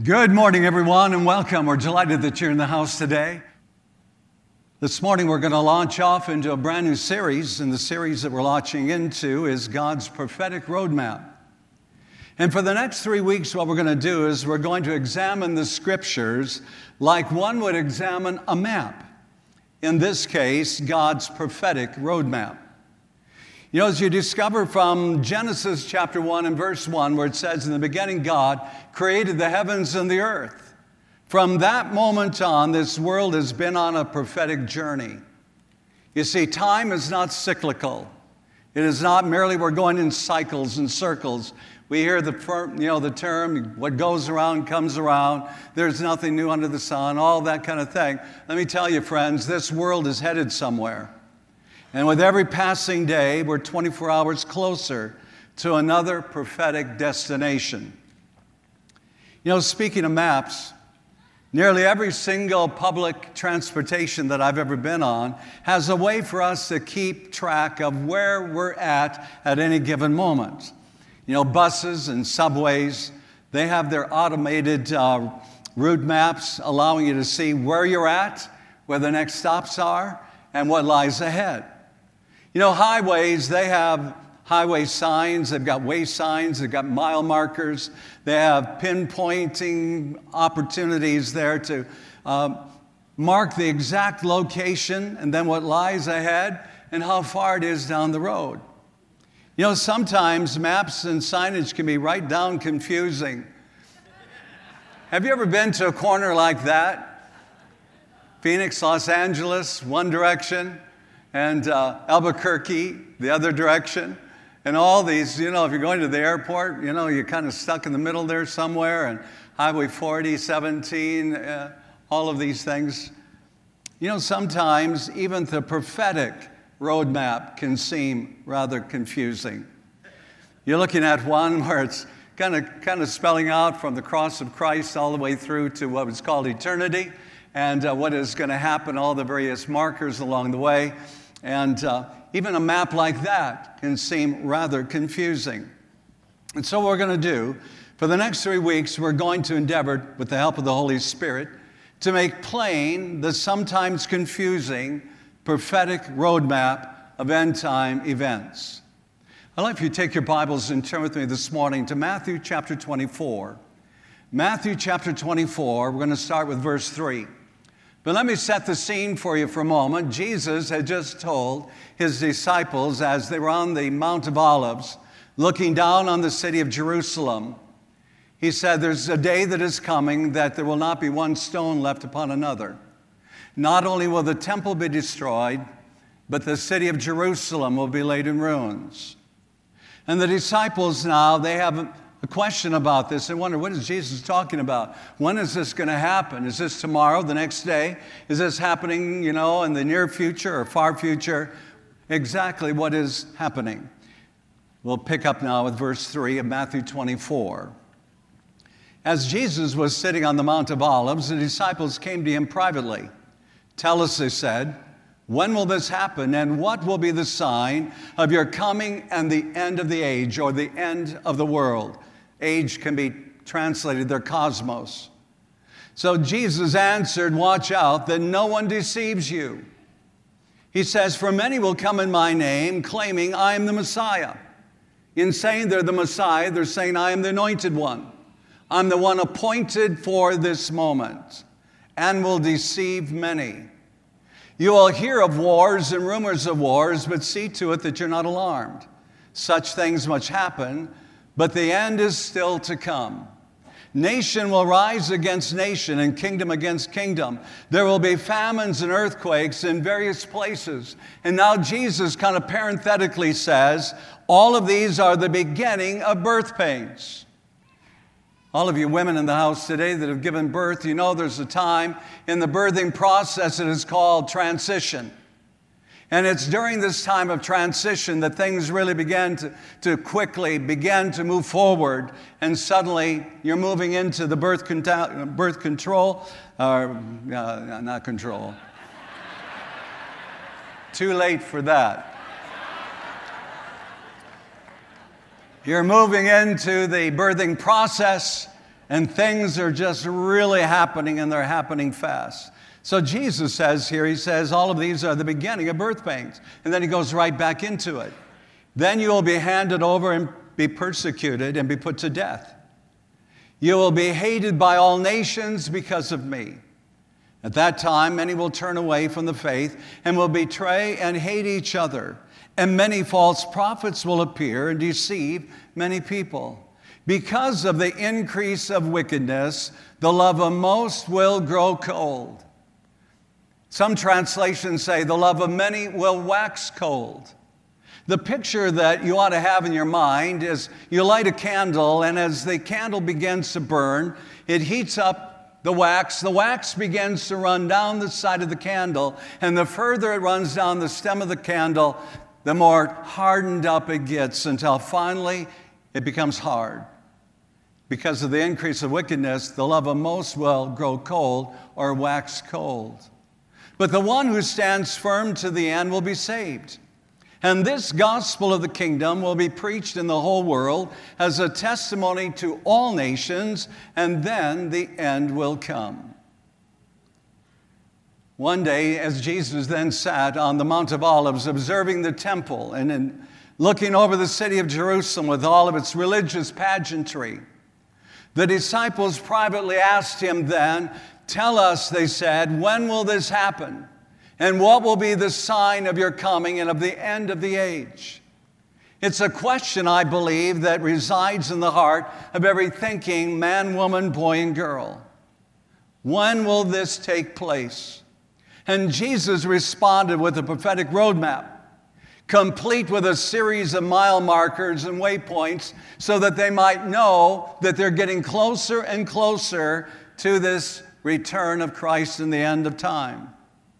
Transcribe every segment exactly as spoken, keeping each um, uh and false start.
Good morning, everyone, and welcome. We're delighted that you're in the house today. This morning, we're going to launch off into a brand new series, and the series that we're launching into is God's Prophetic Roadmap. And for the next three weeks, what we're going to do is we're going to examine the Scriptures like one would examine a map. In this case, God's prophetic roadmap. You know, as you discover from Genesis chapter one and verse one, where it says, "In the beginning God created the heavens and the earth." From that moment on, this world has been on a prophetic journey. You see, time is not cyclical. It is not merely we're going in cycles and circles. We hear the, you know, the term, what goes around comes around. There's nothing new under the sun, all that kind of thing. Let me tell you, friends, this world is headed somewhere. And with every passing day, we're twenty-four hours closer to another prophetic destination. You know, speaking of maps, nearly every single public transportation that I've ever been on has a way for us to keep track of where we're at at any given moment. You know, buses and subways, they have their automated uh, route maps allowing you to see where you're at, where the next stops are, and what lies ahead. You know, highways, they have highway signs, they've got way signs, they've got mile markers, they have pinpointing opportunities there to uh, mark the exact location and then what lies ahead and how far it is down the road. You know, sometimes maps and signage can be right down confusing. Have you ever been to a corner like that? Phoenix, Los Angeles, one direction, and uh, Albuquerque, the other direction. And all these, you know, if you're going to the airport, you know, you're kind of stuck in the middle there somewhere, and Highway forty, seventeen, uh, all of these things. You know, sometimes even the prophetic roadmap can seem rather confusing. You're looking at one where it's kind of kind of spelling out from the cross of Christ all the way through to what was called eternity, and uh, what is going to happen, all the various markers along the way. And uh, even a map like that can seem rather confusing. And so what we're going to do, for the next three weeks, we're going to endeavor, with the help of the Holy Spirit, to make plain the sometimes confusing prophetic roadmap of end-time events. I'd like if you take your Bibles and turn with me this morning to Matthew chapter twenty-four. Matthew chapter twenty-four, we're going to start with verse three. But let me set the scene for you for a moment. Jesus had just told his disciples as they were on the Mount of Olives, looking down on the city of Jerusalem, he said, "There's a day that is coming that there will not be one stone left upon another. Not only will the temple be destroyed, but the city of Jerusalem will be laid in ruins." And the disciples now, they have a question about this. They wonder, what is Jesus talking about? When is this going to happen? Is this tomorrow, the next day? Is this happening, you know, in the near future or far future? Exactly what is happening. We'll pick up now with verse three of Matthew twenty-four. As Jesus was sitting on the Mount of Olives, the disciples came to him privately. "Tell us," they said, "when will this happen, and what will be the sign of your coming and the end of the age," or the end of the world? Age can be translated their cosmos. So Jesus answered, "Watch out that no one deceives you." He says, "For many will come in my name, claiming I am the Messiah." In saying they're the Messiah, they're saying I am the anointed one. I'm the one appointed for this moment, and will deceive many. You will hear of wars and rumors of wars, but see to it that you're not alarmed. Such things must happen, but the end is still to come. Nation will rise against nation and kingdom against kingdom. There will be famines and earthquakes in various places. And now Jesus kind of parenthetically says, all of these are the beginning of birth pains. All of you women in the house today that have given birth, you know there's a time in the birthing process that is called transition. And it's during this time of transition that things really begin to, to quickly begin to move forward. And suddenly you're moving into the birth, con- birth control, or uh, not control. Too late for that. You're moving into the birthing process, And things are just really happening, and they're happening fast. So Jesus says here, he says, all of these are the beginning of birth pains. And then he goes right back into it. Then you will be handed over and be persecuted and be put to death. You will be hated by all nations because of me. At that time, many will turn away from the faith and will betray and hate each other. And many false prophets will appear and deceive many people. Because of the increase of wickedness, the love of most will grow cold. Some translations say the love of many will wax cold. The picture that you ought to have in your mind is you light a candle, and as the candle begins to burn, it heats up the wax. The wax begins to run down the side of the candle, and the further it runs down the stem of the candle, the more hardened up it gets until finally it becomes hard. Because of the increase of wickedness, the love of most will grow cold or wax cold. But the one who stands firm to the end will be saved. And this gospel of the kingdom will be preached in the whole world as a testimony to all nations, and then the end will come. One day, as Jesus then sat on the Mount of Olives, observing the temple and in looking over the city of Jerusalem with all of its religious pageantry, the disciples privately asked him then, "Tell us," they said, "when will this happen? And what will be the sign of your coming and of the end of the age?" It's a question, I believe, that resides in the heart of every thinking man, woman, boy, and girl. When will this take place? And Jesus responded with a prophetic roadmap, complete with a series of mile markers and waypoints so that they might know that they're getting closer and closer to this return of Christ in the end of time.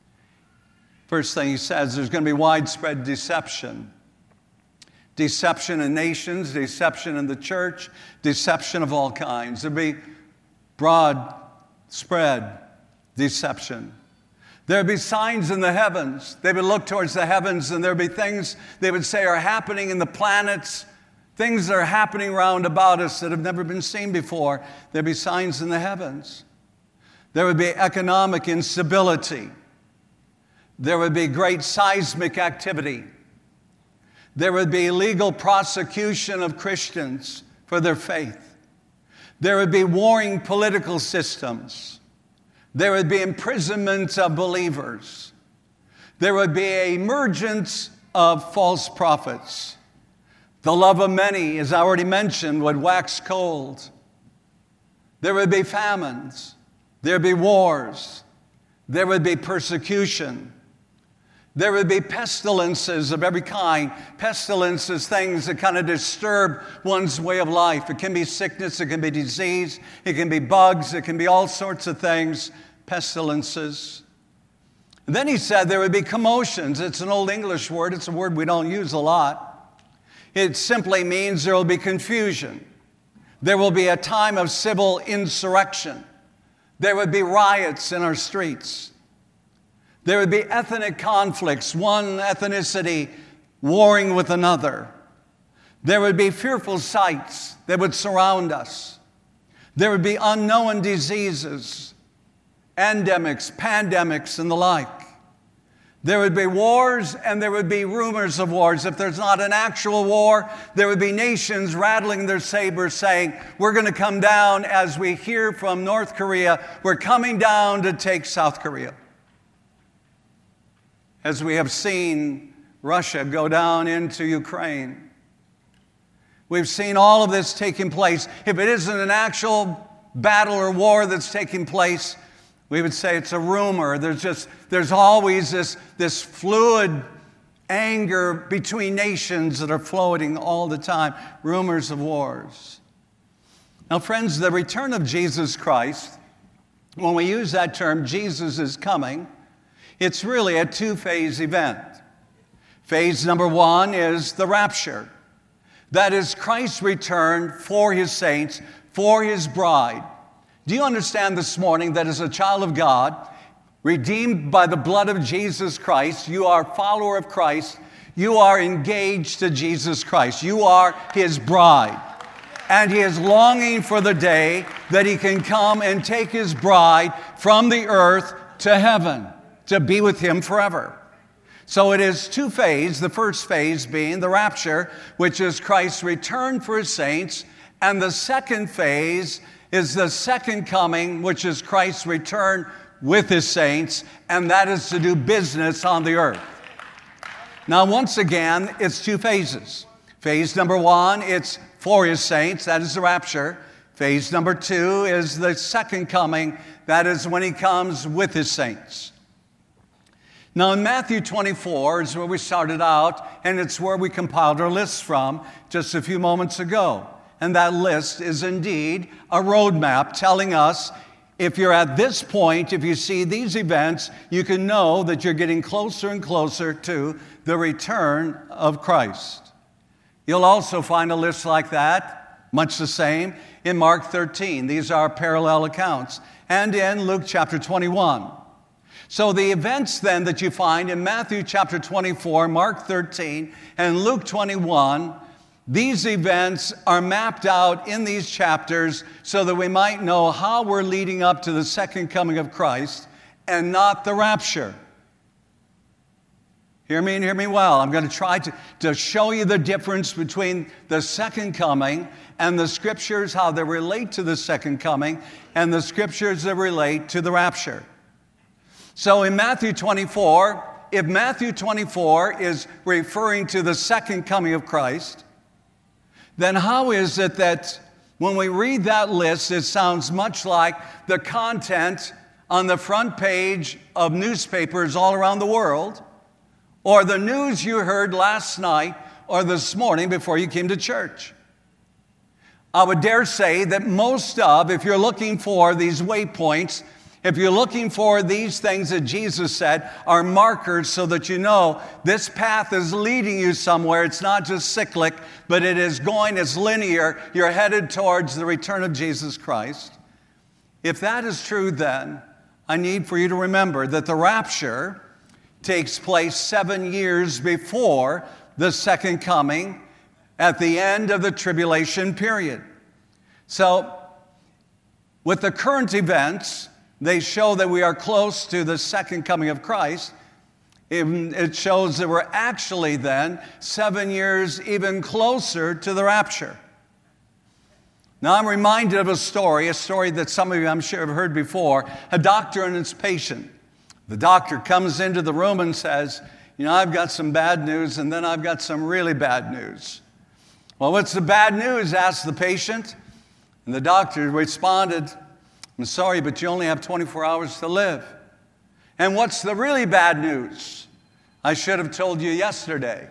First thing he says, there's going to be widespread deception. Deception in nations, deception in the church, deception of all kinds. There'll be broad spread deception. There'll be signs in the heavens. They would look towards the heavens, and there'll be things they would say are happening in the planets, things that are happening round about us that have never been seen before. There'll be signs in the heavens. There would be economic instability. There would be great seismic activity. There would be legal prosecution of Christians for their faith. There would be warring political systems. There would be imprisonment of believers. There would be an emergence of false prophets. The love of many, as I already mentioned, would wax cold. There would be famines. There would be wars. There would be persecution. There would be pestilences of every kind. Pestilences, things that kind of disturb one's way of life. It can be sickness, it can be disease, it can be bugs, it can be all sorts of things, pestilences. And then he said there would be commotions. It's an old English word. It's a word we don't use a lot. It simply means there will be confusion. There will be a time of civil insurrection. There would be riots in our streets. There would be ethnic conflicts, one ethnicity warring with another. There would be fearful sights that would surround us. There would be unknown diseases, endemics, pandemics, and the like. There would be wars, and there would be rumors of wars. If there's not an actual war, there would be nations rattling their sabers saying, we're going to come down, as we hear from North Korea, we're coming down to take South Korea. As we have seen Russia go down into Ukraine. We've seen all of this taking place. If it isn't an actual battle or war that's taking place, we would say it's a rumor. There's just, there's always this, this fluid anger between nations that are floating all the time. Rumors of wars. Now, friends, the return of Jesus Christ, when we use that term, Jesus is coming, it's really a two-phase event. Phase number one is the rapture. That is Christ's return for his saints, for his bride. Do you understand this morning that as a child of God, redeemed by the blood of Jesus Christ, you are a follower of Christ, you are engaged to Jesus Christ. You are his bride. And he is longing for the day that he can come and take his bride from the earth to heaven to be with him forever. So it is two phases, the first phase being the rapture, which is Christ's return for his saints, and the second phase is the second coming, which is Christ's return with his saints, and that is to do business on the earth. Now, once again, it's two phases. Phase number one, it's for his saints, that is the rapture. Phase number two is the second coming, that is when he comes with his saints. Now, in Matthew twenty-four is where we started out, and it's where we compiled our list from just a few moments ago. And that list is indeed a roadmap telling us if you're at this point, if you see these events, you can know that you're getting closer and closer to the return of Christ. You'll also find a list like that, much the same, in Mark thirteen. These are parallel accounts. And in Luke chapter twenty-one. So the events then that you find in Matthew chapter twenty-four, Mark thirteen, and Luke twenty-one, these events are mapped out in these chapters so that we might know how we're leading up to the second coming of Christ and not the rapture. Hear me and hear me well. I'm going to try to, to show you the difference between the second coming and the scriptures, how they relate to the second coming, and the scriptures that relate to the rapture. So in Matthew twenty-four, if Matthew twenty-four is referring to the second coming of Christ, then how is it that when we read that list, it sounds much like the content on the front page of newspapers all around the world, or the news you heard last night or this morning before you came to church? I would dare say that most of, if you're looking for these waypoints, if you're looking for these things that Jesus said are markers so that you know this path is leading you somewhere. It's not just cyclic, but it is going, it's linear. You're headed towards the return of Jesus Christ. If that is true, then I need for you to remember that the rapture takes place seven years before the second coming at the end of the tribulation period. So with the current events, they show that we are close to the second coming of Christ. It shows that we're actually then seven years even closer to the rapture. Now I'm reminded of a story, a story that some of you I'm sure have heard before, a doctor and his patient. The doctor comes into the room and says, you know, I've got some bad news and then I've got some really bad news. Well, what's the bad news? Asked the patient. And the doctor responded, I'm sorry, but you only have twenty-four hours to live. And what's the really bad news? I should have told you yesterday.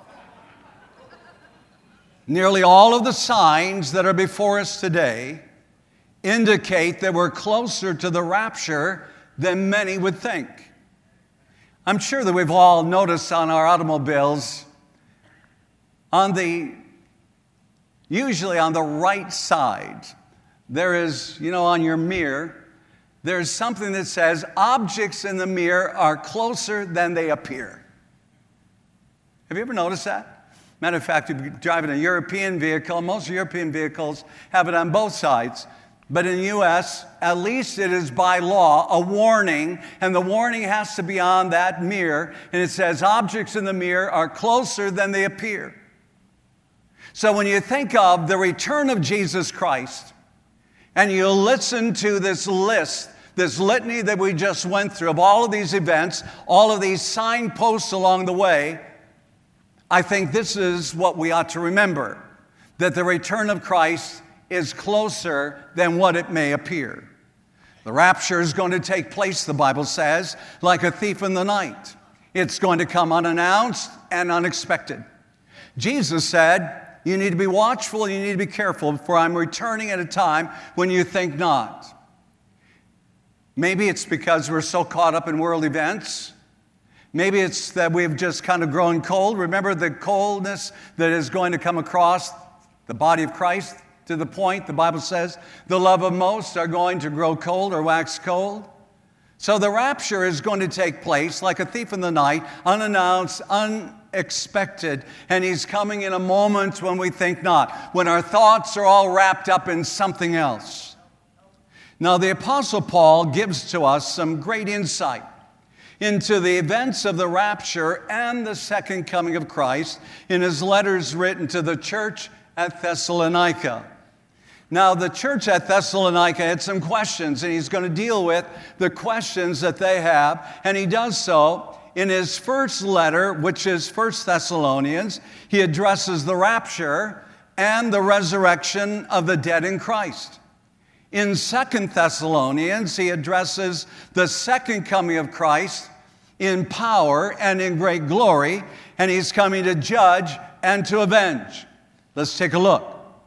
Nearly all of the signs that are before us today indicate that we're closer to the rapture than many would think. I'm sure that we've all noticed on our automobiles, on the, usually on the right side, there is, you know, on your mirror, there's something that says objects in the mirror are closer than they appear. Have you ever noticed that? Matter of fact, if you're driving a European vehicle, most European vehicles have it on both sides. But in the U S, at least it is by law a warning, and the warning has to be on that mirror, and it says objects in the mirror are closer than they appear. So when you think of the return of Jesus Christ, and you listen to this list, this litany that we just went through of all of these events, all of these signposts along the way, I think this is what we ought to remember, that the return of Christ is closer than what it may appear. The rapture is going to take place, the Bible says, like a thief in the night. It's going to come unannounced and unexpected. Jesus said, you need to be watchful, you need to be careful, for I'm returning at a time when you think not. Maybe it's because we're so caught up in world events. Maybe it's that we've just kind of grown cold. Remember the coldness that is going to come across the body of Christ to the point, the Bible says, the love of most are going to grow cold or wax cold. So the rapture is going to take place like a thief in the night, unannounced, unexpected, and he's coming in a moment when we think not, when our thoughts are all wrapped up in something else. Now, the Apostle Paul gives to us some great insight into the events of the rapture and the second coming of Christ in his letters written to the church at Thessalonica. Now, the church at Thessalonica had some questions, and he's going to deal with the questions that they have, and he does so in his first letter, which is First Thessalonians. He addresses the rapture and the resurrection of the dead in Christ. In Second Thessalonians, he addresses the second coming of Christ in power and in great glory, and he's coming to judge and to avenge. Let's take a look.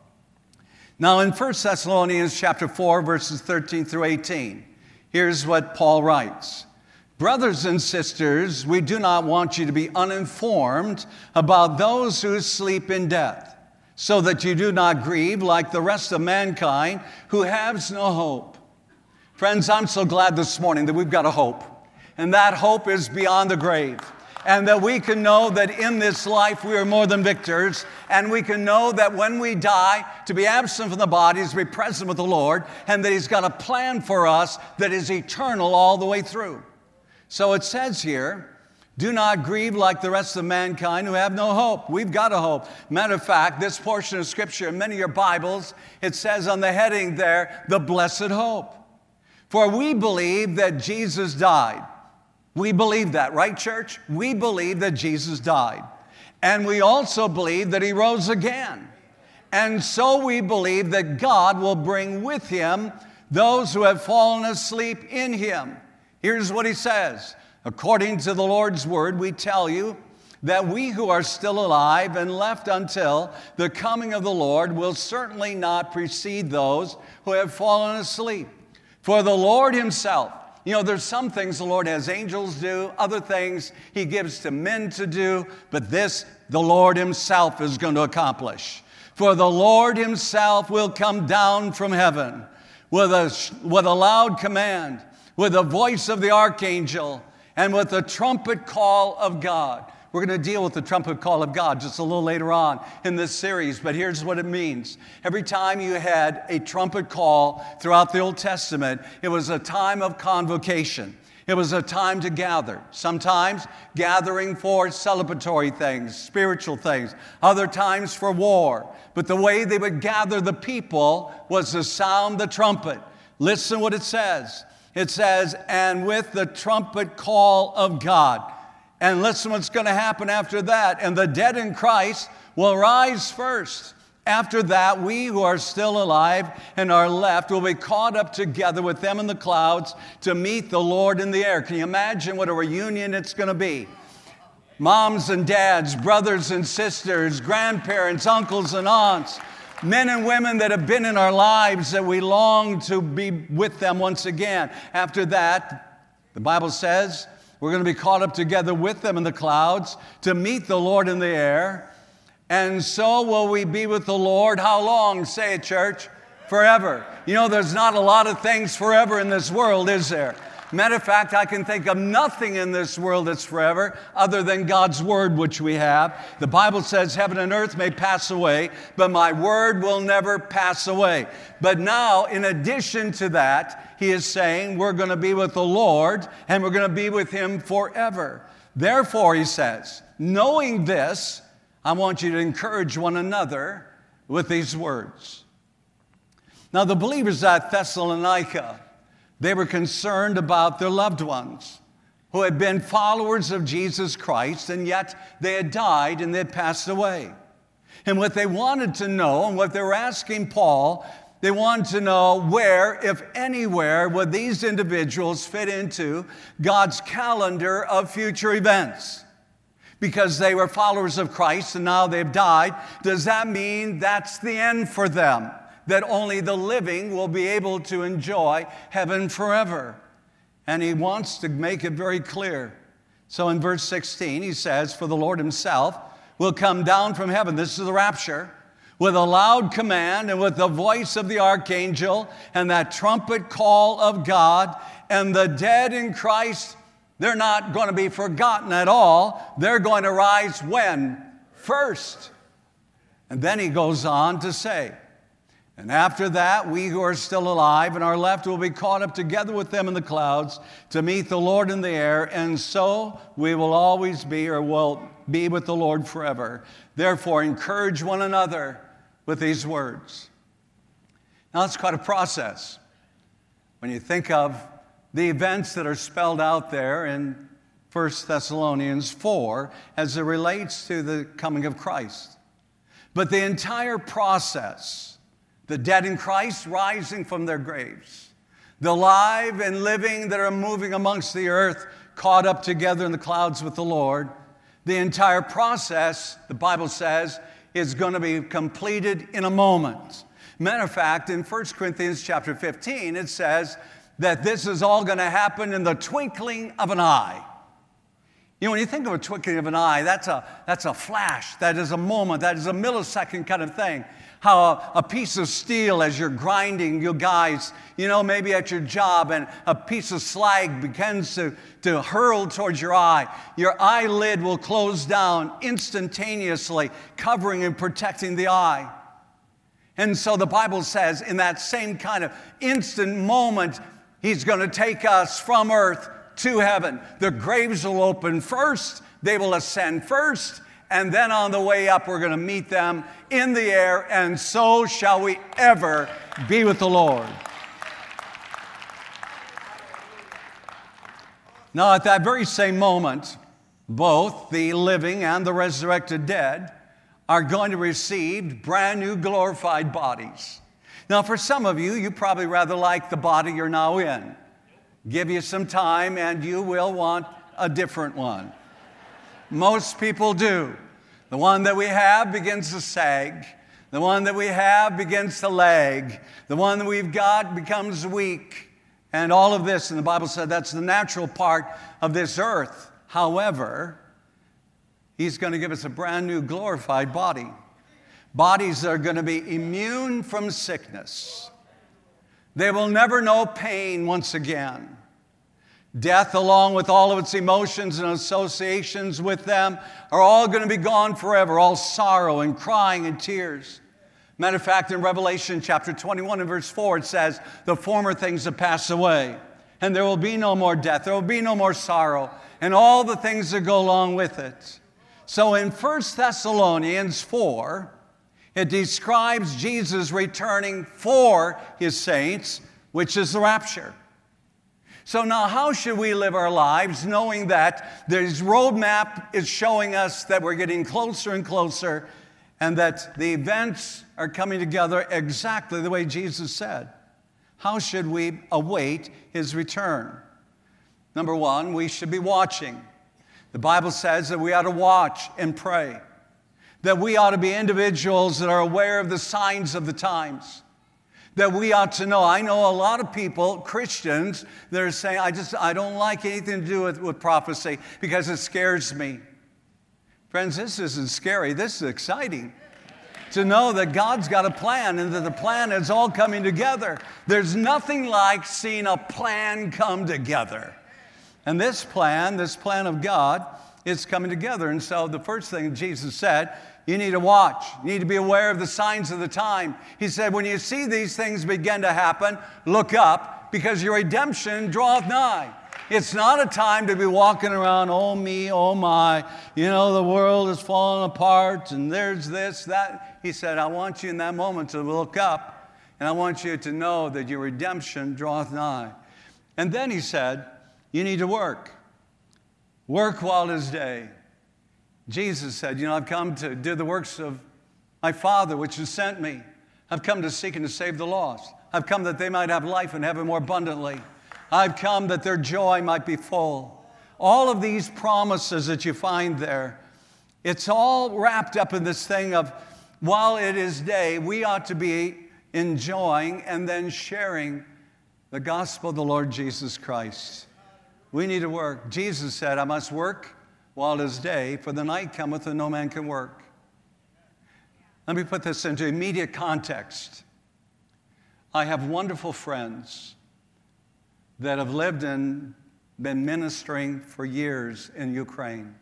Now, in First Thessalonians chapter four, verses thirteen through eighteen, here's what Paul writes. Brothers and sisters, we do not want you to be uninformed about those who sleep in death, so that you do not grieve like the rest of mankind who has no hope. Friends, I'm so glad this morning that we've got a hope, and that hope is beyond the grave, and that we can know that in this life we are more than victors, and we can know that when we die, to be absent from the body is to be present with the Lord, and that He's got a plan for us that is eternal all the way through. So it says here, do not grieve like the rest of mankind who have no hope. We've got a hope. Matter of fact, this portion of Scripture, in many of your Bibles, it says on the heading there, the blessed hope. For we believe that Jesus died. We believe that, right, church? We believe that Jesus died. And we also believe that He rose again. And so we believe that God will bring with Him those who have fallen asleep in Him. Here's what He says. According to the Lord's word, we tell you that we who are still alive and left until the coming of the Lord will certainly not precede those who have fallen asleep. For the Lord Himself, you know, there's some things the Lord has angels do, other things He gives to men to do, but this the Lord Himself is going to accomplish. For the Lord Himself will come down from heaven with a, with a loud command, with the voice of the archangel, and with the trumpet call of God. We're going to deal with the trumpet call of God just a little later on in this series, but here's what it means. Every time you had a trumpet call throughout the Old Testament, it was a time of convocation. It was a time to gather. Sometimes gathering for celebratory things, spiritual things. Other times for war. But the way they would gather the people was to sound the trumpet. Listen what it says. It says, and with the trumpet call of God. And listen what's going to happen after that. And the dead in Christ will rise first. After that, we who are still alive and are left will be caught up together with them in the clouds to meet the Lord in the air. Can you imagine what a reunion it's going to be? Moms and dads, brothers and sisters, grandparents, uncles and aunts, men and women that have been in our lives that we long to be with them once again. After that, the Bible says we're going to be caught up together with them in the clouds to meet the Lord in the air. And so will we be with the Lord. How long? Say it, church. Forever. You know, there's not a lot of things forever in this world, is there? Matter of fact, I can think of nothing in this world that's forever other than God's word, which we have. The Bible says heaven and earth may pass away, but my word will never pass away. But now, in addition to that, He is saying we're going to be with the Lord and we're going to be with Him forever. Therefore, He says, knowing this, I want you to encourage one another with these words. Now, the believers at Thessalonica, they were concerned about their loved ones who had been followers of Jesus Christ, and yet they had died and they had passed away. And what they wanted to know, and what they were asking Paul, they wanted to know where, if anywhere, would these individuals fit into God's calendar of future events. Because they were followers of Christ and now they've died, does that mean that's the end for them? That only the living will be able to enjoy heaven forever? And he wants to make it very clear. So in verse sixteen, he says, for the Lord Himself will come down from heaven, this is the rapture, with a loud command and with the voice of the archangel and that trumpet call of God, and the dead in Christ, they're not going to be forgotten at all. They're going to rise when? First. And then he goes on to say, And after that, we who are still alive and are left will be caught up together with them in the clouds to meet the Lord in the air, and so we will always be or will be with the Lord forever. Therefore, encourage one another with these words. Now, that's quite a process. When you think of the events that are spelled out there in First Thessalonians four as it relates to the coming of Christ. But the entire process, the dead in Christ rising from their graves, the alive and living that are moving amongst the earth, caught up together in the clouds with the Lord, the entire process, the Bible says, is going to be completed in a moment. Matter of fact, in First Corinthians chapter fifteen, it says that this is all going to happen in the twinkling of an eye. You know, when you think of a twinkling of an eye, that's a, that's a flash, that is a moment, that is a millisecond kind of thing. How a, a piece of steel, as you're grinding, you guys, you know, maybe at your job, and a piece of slag begins to, to hurl towards your eye. Your eyelid will close down instantaneously, covering and protecting the eye. And so the Bible says in that same kind of instant moment, He's going to take us from earth to heaven. The graves will open first, they will ascend first, and then on the way up, we're going to meet them in the air, and so shall we ever be with the Lord. Now, at that very same moment, both the living and the resurrected dead are going to receive brand new glorified bodies. Now, for some of you, you probably rather like the body you're now in. Give you some time and you will want a different one. Most people do. The one that we have begins to sag. The one that we have begins to lag. The one that we've got becomes weak. And all of this, and the Bible said that's the natural part of this earth. However, He's going to give us a brand new glorified body. Bodies that are going to be immune from sickness. They will never know pain once again. Death, along with all of its emotions and associations with them, are all going to be gone forever. All sorrow and crying and tears. Matter of fact, in Revelation chapter twenty-one and verse four, it says, the former things have passed away, and there will be no more death. There will be no more sorrow, and all the things that go along with it. So in First Thessalonians four, it describes Jesus returning for His saints, which is the rapture. So now how should we live our lives knowing that this roadmap is showing us that we're getting closer and closer and that the events are coming together exactly the way Jesus said? How should we await His return? Number one, we should be watching. The Bible says that we ought to watch and pray. That we ought to be individuals that are aware of the signs of the times. That we ought to know. I know a lot of people, Christians, that are saying, I just, I don't like anything to do with, with prophecy because it scares me. Friends, this isn't scary. This is exciting. To know that God's got a plan and that the plan is all coming together. There's nothing like seeing a plan come together. And this plan, this plan of God, is coming together. And so the first thing Jesus said, you need to watch. You need to be aware of the signs of the time. He said, when you see these things begin to happen, look up, because your redemption draweth nigh. It's not a time to be walking around, oh me, oh my, you know, the world is falling apart, and there's this, that. He said, I want you in that moment to look up, and I want you to know that your redemption draweth nigh. And then he said, you need to work. Work while it is day. Jesus said, you know, I've come to do the works of my Father, which has sent me. I've come to seek and to save the lost. I've come that they might have life and have it more abundantly. I've come that their joy might be full. All of these promises that you find there, it's all wrapped up in this thing of, while it is day, we ought to be enjoying and then sharing the gospel of the Lord Jesus Christ. We need to work. Jesus said, I must work while it is day, for the night cometh and no man can work. Let me put this into immediate context. I have wonderful friends that have lived and been ministering for years in Ukraine.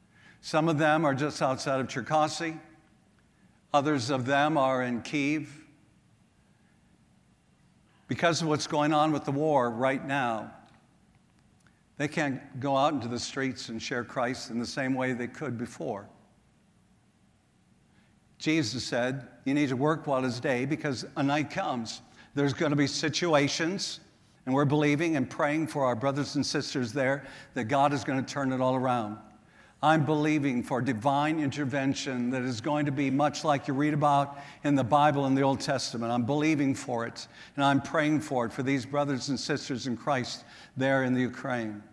Some of them are just outside of Cherkasy. Others of them are in Kyiv, because of what's going on with the war right now, they can't go out into the streets and share Christ in the same way they could before. Jesus said, you need to work while it's day because a night comes. There's going to be situations, and we're believing and praying for our brothers and sisters there that God is going to turn it all around. I'm believing for divine intervention that is going to be much like you read about in the Bible in the Old Testament. I'm believing for it, and I'm praying for it for these brothers and sisters in Christ there in the Ukraine.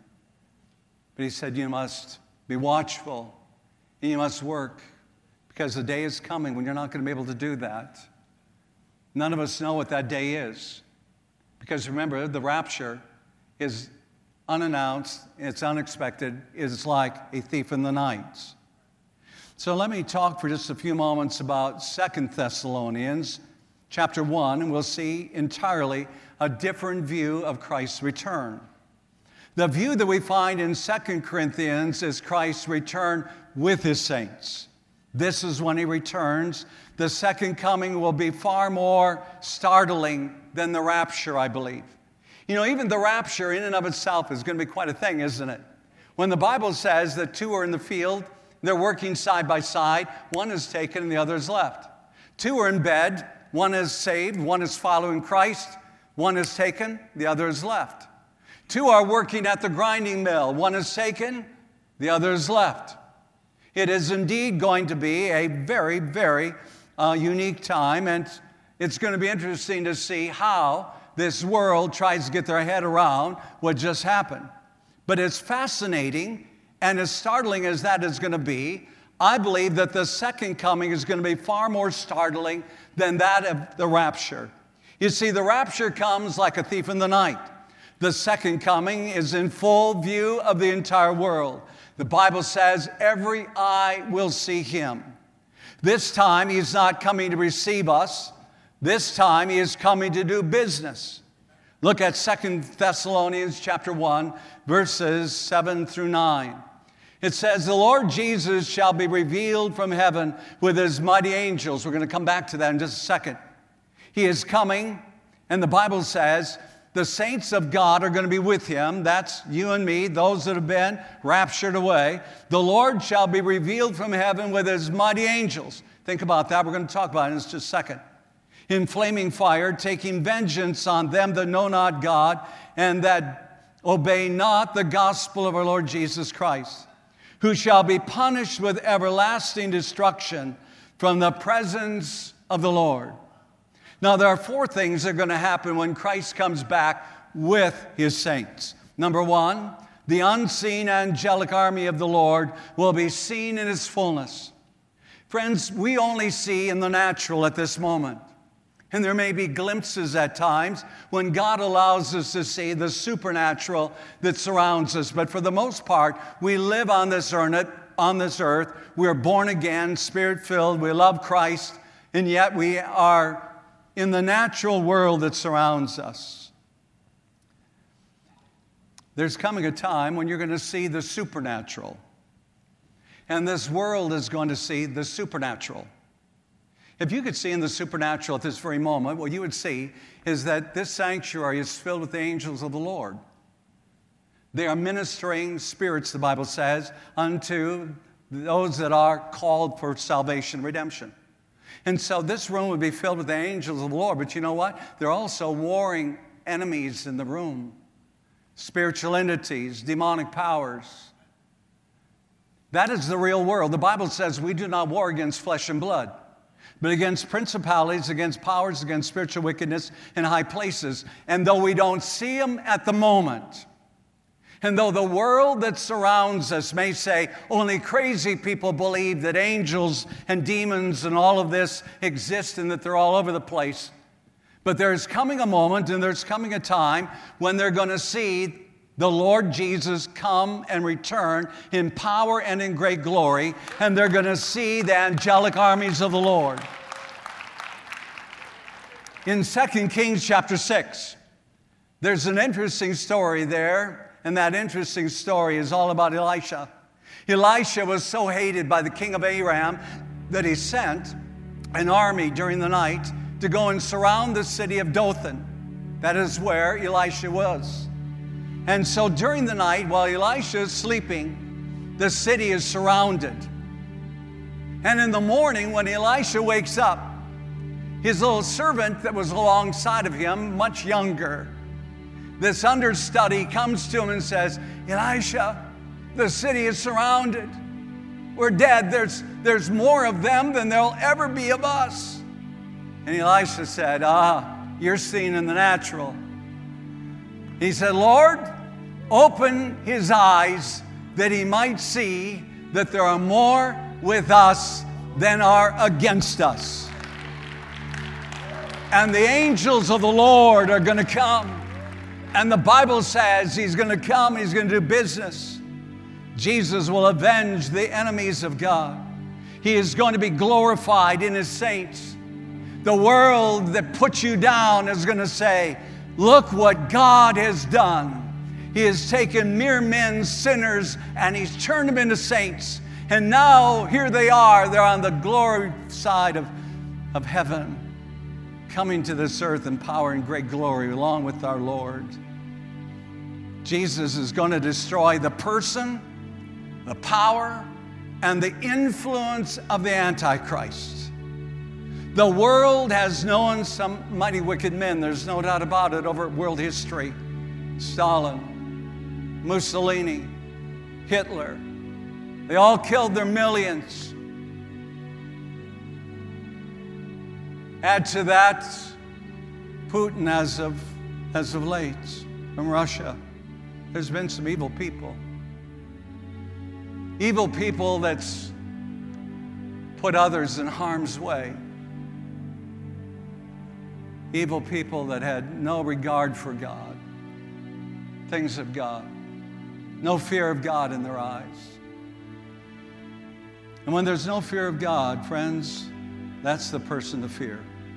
But he said, you must be watchful, and you must work, because the day is coming when you're not going to be able to do that. None of us know what that day is, because remember, the rapture is unannounced, it's unexpected, it's like a thief in the night. So let me talk for just a few moments about Second Thessalonians chapter one, and we'll see entirely a different view of Christ's return. The view that we find in Second Corinthians is Christ's return with his saints. This is when he returns. The second coming will be far more startling than the rapture, I believe. You know, even the rapture in and of itself is going to be quite a thing, isn't it? When the Bible says that two are in the field, they're working side by side, one is taken and the other is left. Two are in bed, one is saved, one is following Christ, one is taken, the other is left. Two are working at the grinding mill, one is taken, the other is left. It is indeed going to be a very, very uh, unique time, and it's going to be interesting to see how this world tries to get their head around what just happened. But it's fascinating, and as startling as that is going to be, I believe that the second coming is going to be far more startling than that of the rapture. You see, the rapture comes like a thief in the night. The second coming is in full view of the entire world. The Bible says every eye will see him. This time he's not coming to receive us. This time he is coming to do business. Look at Second Thessalonians chapter one, verses seven through nine. It says, the Lord Jesus shall be revealed from heaven with his mighty angels. We're going to come back to that in just a second. He is coming, and the Bible says the saints of God are going to be with him. That's you and me, those that have been raptured away. The Lord shall be revealed from heaven with his mighty angels. Think about that. We're going to talk about it in just a second. In flaming fire, taking vengeance on them that know not God and that obey not the gospel of our Lord Jesus Christ, who shall be punished with everlasting destruction from the presence of the Lord. Now, there are four things that are going to happen when Christ comes back with his saints. Number one, the unseen angelic army of the Lord will be seen in its fullness. Friends, we only see in the natural at this moment. And there may be glimpses at times when God allows us to see the supernatural that surrounds us. But for the most part, we live on this earth. On this earth. We're born again, spirit-filled. We love Christ. And yet we are in the natural world that surrounds us. There's coming a time when you're going to see the supernatural. And this world is going to see the supernatural. If you could see in the supernatural at this very moment, what you would see is that this sanctuary is filled with the angels of the Lord. They are ministering spirits, the Bible says, unto those that are called for salvation, redemption. And so this room would be filled with the angels of the Lord. But you know what? There are also warring enemies in the room. Spiritual entities, demonic powers. That is the real world. The Bible says we do not war against flesh and blood, but against principalities, against powers, against spiritual wickedness in high places. And though we don't see them at the moment, and though the world that surrounds us may say only crazy people believe that angels and demons and all of this exist and that they're all over the place, but there's coming a moment and there's coming a time when they're going to see the Lord Jesus come and return in power and in great glory, and they're going to see the angelic armies of the Lord. In Second Kings chapter six, there's an interesting story there. And that interesting story is all about Elisha. Elisha was so hated by the king of Aram that he sent an army during the night to go and surround the city of Dothan. That is where Elisha was. And so during the night, while Elisha is sleeping, the city is surrounded. And in the morning, when Elisha wakes up, his little servant that was alongside of him, much younger, this understudy comes to him and says, Elisha, the city is surrounded. We're dead. There's, there's more of them than there'll ever be of us. And Elisha said, ah, you're seeing in the natural. He said, Lord, open his eyes that he might see that there are more with us than are against us. And the angels of the Lord are going to come. And the Bible says he's going to come, he's going to do business. Jesus will avenge the enemies of God. He is going to be glorified in his saints. The world that puts you down is going to say, look what God has done. He has taken mere men, sinners, and he's turned them into saints. And now here they are. They're on the glory side of, of heaven, coming to this earth in power and great glory along with our Lord. Jesus is going to destroy the person, the power, and the influence of the Antichrist. The world has known some mighty wicked men. There's no doubt about it over world history. Stalin, Mussolini, Hitler. They all killed their millions. Add to that Putin as of, as of late from Russia. There's been some evil people. Evil people that's put others in harm's way. Evil people that had no regard for God, things of God, no fear of God in their eyes. And when there's no fear of God, friends, that's the person to fear.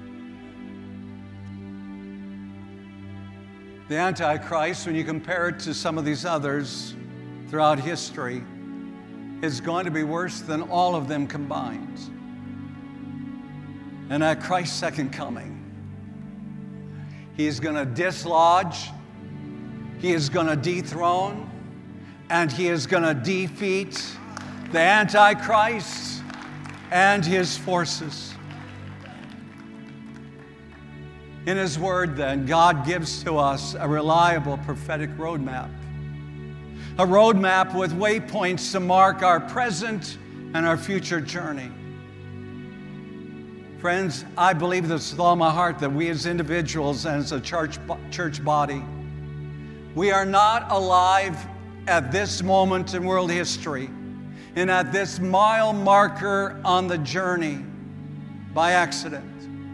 The Antichrist, when you compare it to some of these others throughout history, is going to be worse than all of them combined. And at Christ's second coming, he's going to dislodge, he is going to dethrone, and he is going to defeat the Antichrist and his forces. In his word, then, God gives to us a reliable prophetic roadmap. A roadmap with waypoints to mark our present and our future journey. Friends, I believe this with all my heart that we as individuals and as a church, church body, we are not alive at this moment in world history and at this mile marker on the journey by accident.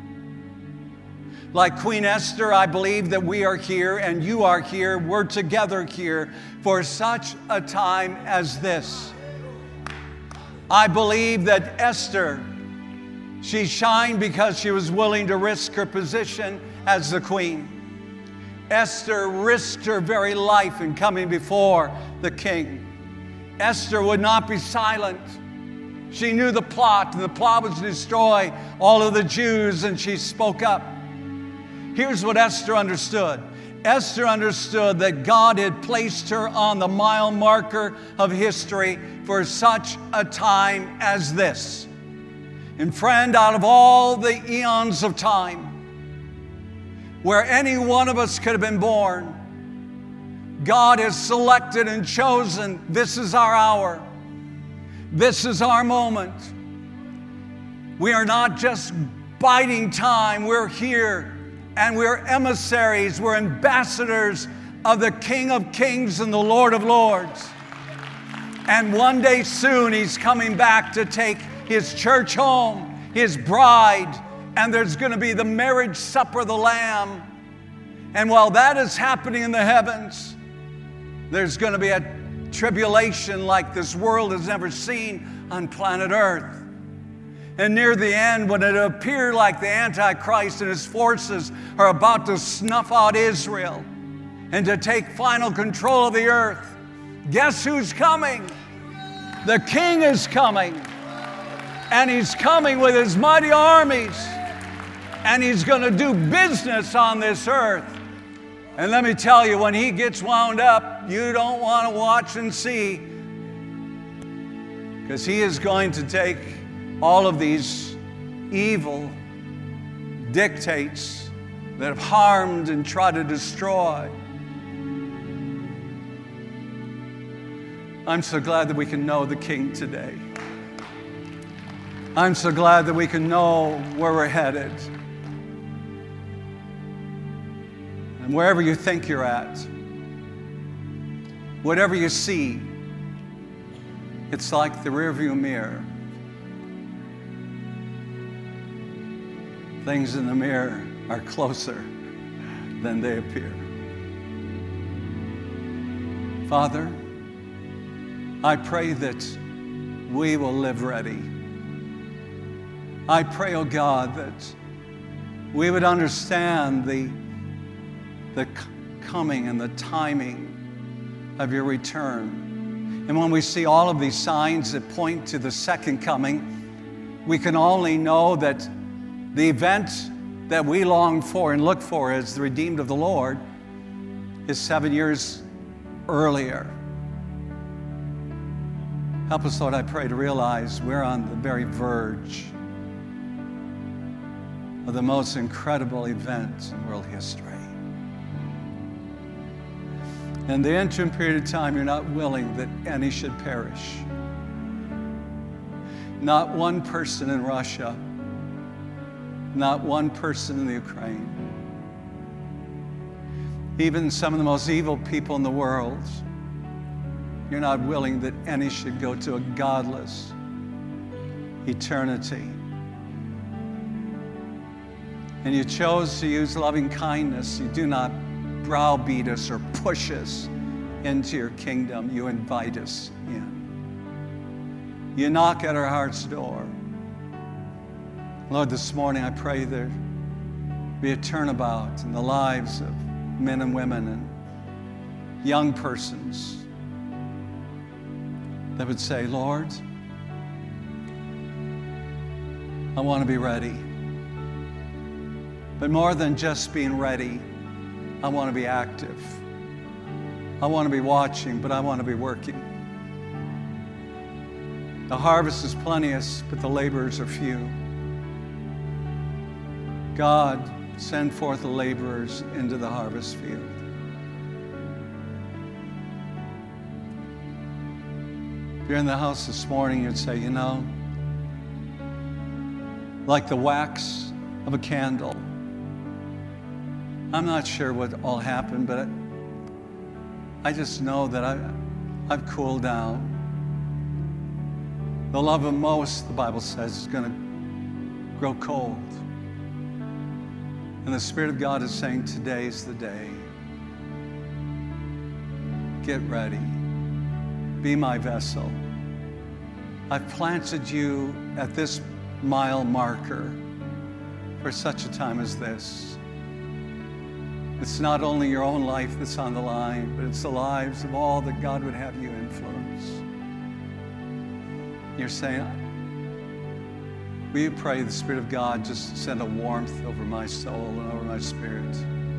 Like Queen Esther, I believe that we are here and you are here. We're together here for such a time as this. I believe that Esther, she shined because she was willing to risk her position as the queen. Esther risked her very life in coming before the king. Esther would not be silent. She knew the plot, and the plot was to destroy all of the Jews, and she spoke up. Here's what Esther understood. Esther understood that God had placed her on the mile marker of history for such a time as this. And friend, out of all the eons of time, where any one of us could have been born, God has selected and chosen, this is our hour. This is our moment. We are not just biding time, we're here. And we're emissaries, we're ambassadors of the King of Kings and the Lord of Lords. And one day soon, he's coming back to take his church home, his bride, and there's going to be the marriage supper of the Lamb. And while that is happening in the heavens, there's going to be a tribulation like this world has never seen on planet Earth. And near the end, when it appeared like the Antichrist and his forces are about to snuff out Israel and to take final control of the earth, guess who's coming? The King is coming. And he's coming with his mighty armies. And he's going to do business on this earth. And let me tell you, when he gets wound up, you don't want to watch and see, because he is going to take all of these evil dictates that have harmed and tried to destroy. I'm so glad that we can know the King today. I'm so glad that we can know where we're headed. And wherever you think you're at, whatever you see, it's like the rearview mirror. Things in the mirror are closer than they appear. Father, I pray that we will live ready. I pray, oh God, that we would understand the, the coming and the timing of your return. And when we see all of these signs that point to the second coming, we can only know that the event that we long for and look for as the redeemed of the Lord is seven years earlier. Help us, Lord, I pray, to realize we're on the very verge of the most incredible event in world history. In the interim period of time, you're not willing that any should perish. Not one person in Russia, not one person in the Ukraine. Even some of the most evil people in the world, you're not willing that any should go to a godless eternity. And you chose to use loving kindness. You do not browbeat us or push us into your kingdom. You invite us in. You knock at our heart's door. Lord, this morning I pray there be a turnabout in the lives of men and women and young persons that would say, Lord, I want to be ready. But more than just being ready, I want to be active. I want to be watching, but I want to be working. The harvest is plenteous, but the laborers are few. God, send forth the laborers into the harvest field. If you're in the house this morning, you'd say, you know, like the wax of a candle, I'm not sure what all happened, but I just know that I, I've cooled down. The love of most, the Bible says, is going to grow cold. And the Spirit of God is saying, today's the day. Get ready. Be my vessel. I've planted you at this mile marker for such a time as this. It's not only your own life that's on the line, but it's the lives of all that God would have you influence. You're saying, will you pray the Spirit of God just send a warmth over my soul and over my spirit?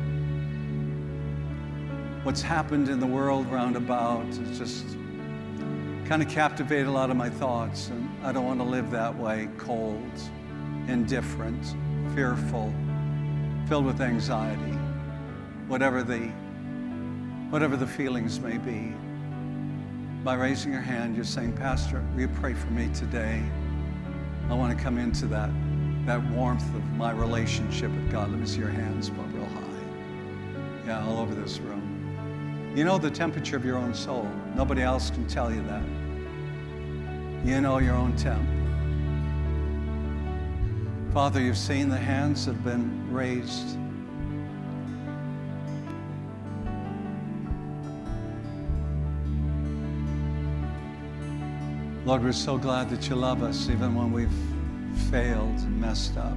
What's happened in the world round about is just kind of captivated a lot of my thoughts, and I don't want to live that way, cold, indifferent, fearful, filled with anxiety. Whatever the, whatever the feelings may be, by raising your hand, you're saying, Pastor, will you pray for me today? I want to come into that, that warmth of my relationship with God. Let me see your hands go real high. Yeah, all over this room. You know the temperature of your own soul. Nobody else can tell you that. You know your own temp. Father, you've seen the hands that have been raised. Lord, we're so glad that you love us even when we've failed and messed up.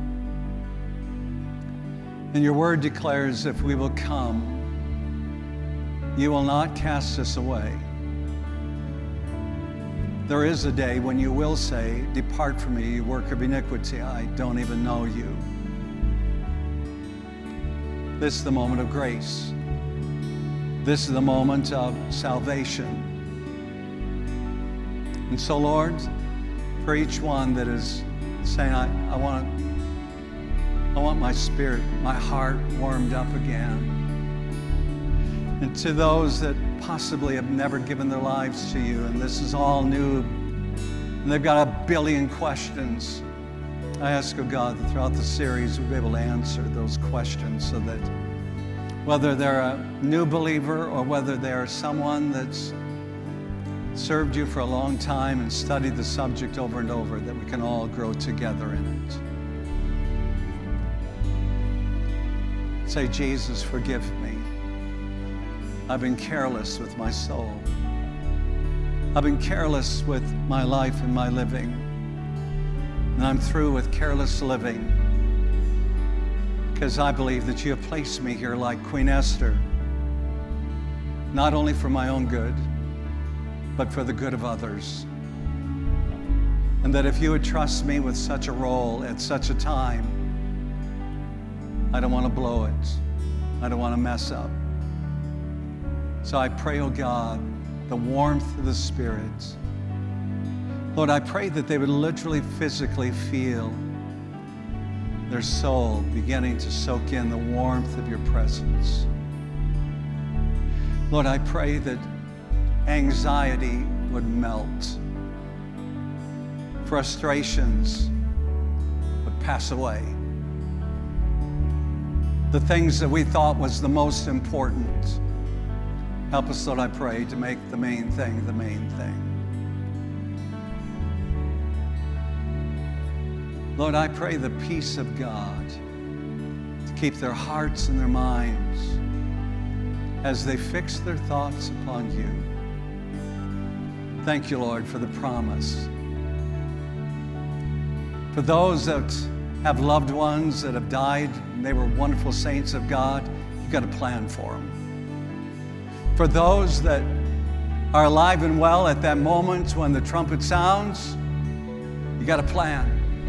And your word declares if we will come, you will not cast us away. There is a day when you will say, depart from me, you work of iniquity, I don't even know you. This is the moment of grace. This is the moment of salvation. And so, Lord, for each one that is saying, I, I want I want my spirit, my heart warmed up again. And to those that possibly have never given their lives to you, and this is all new, and they've got a billion questions, I ask, oh God, that throughout the series we'll be able to answer those questions so that whether they're a new believer or whether they're someone that's served you for a long time and studied the subject over and over, that we can all grow together in it. Say, Jesus, forgive me. I've been careless with my soul. I've been careless with my life and my living. And I'm through with careless living because I believe that you have placed me here like Queen Esther, not only for my own good, but for the good of others. And that if you would trust me with such a role at such a time, I don't want to blow it. I don't want to mess up. So I pray, oh God, the warmth of the Spirit. Lord, I pray that they would literally, physically feel their soul beginning to soak in the warmth of your presence. Lord, I pray that anxiety would melt. Frustrations would pass away. The things that we thought was the most important, help us, Lord, I pray, to make the main thing the main thing. Lord, I pray the peace of God to keep their hearts and their minds as they fix their thoughts upon you. Thank you, Lord, for the promise. For those that have loved ones that have died, and they were wonderful saints of God, you've got a plan for them. For those that are alive and well at that moment when the trumpet sounds, you got a plan.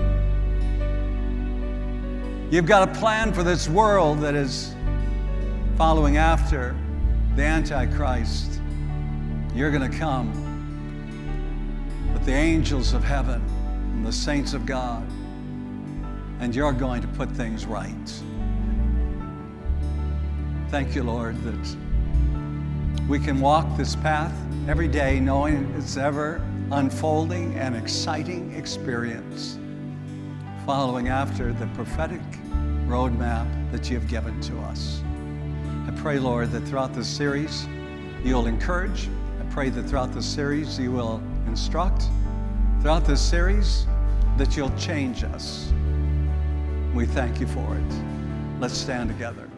You've got a plan for this world that is following after the Antichrist. You're going to come with the angels of heaven and the saints of God, and you're going to put things right. Thank you, Lord, that we can walk this path every day knowing it's ever unfolding and exciting experience, following after the prophetic roadmap that you have given to us. I pray, Lord, that throughout this series you'll encourage. I pray that throughout this series you will instruct. Throughout this series that you'll change us. We thank you for it. Let's stand together.